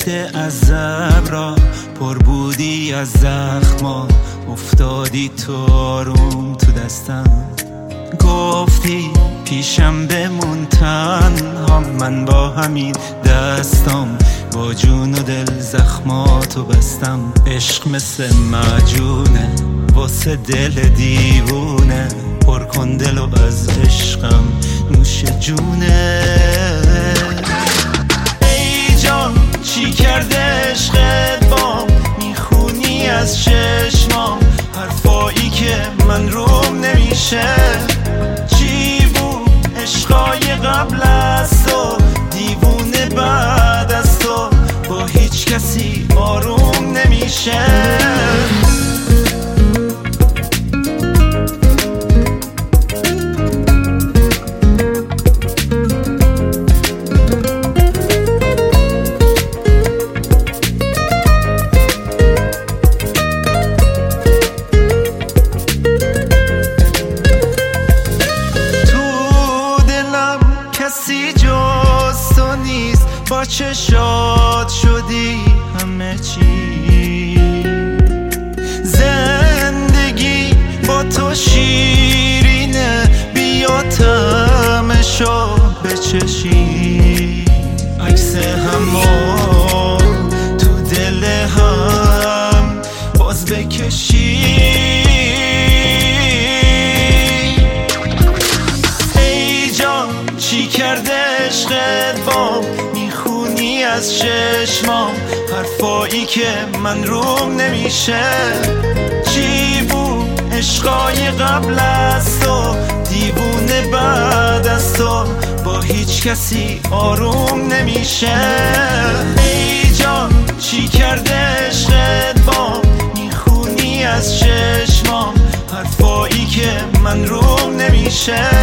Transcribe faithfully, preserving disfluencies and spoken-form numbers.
دشت از ابرا پر بودی از زخما، افتادی تو آروم تو دستم، گفتی پیشم بمون تنها، من با همین دستم با جون و دل زخماتو بستم. عشق مثل معجونه واسه دل دیوونه، پر کن دلو از عشقم نوش جونه. ای جان چی کرده عشقت بام، میخونی از چشمام حرفایی که من روم نمیشه. چی بود عشقای قبل از تو، دیوونه بعد از تو با هیچ کسی آروم نمیشه. کسی جز تو نیست، با چشات شدی همه چی. زندگی با تو شیرینه، بیا طعمشو بچشی. عکس همون تو دل هم باز بکشی. چی کرده عشقت بام، میخونی از چشمام حرفایی که من روم نمیشه. چی بود عشقای قبل از تو، دیوونه بعد از تو با هیچ کسی آروم نمیشه. ای جان چی کرده عشقت بام، میخونی از چشمام حرفایی که من روم نمیشه.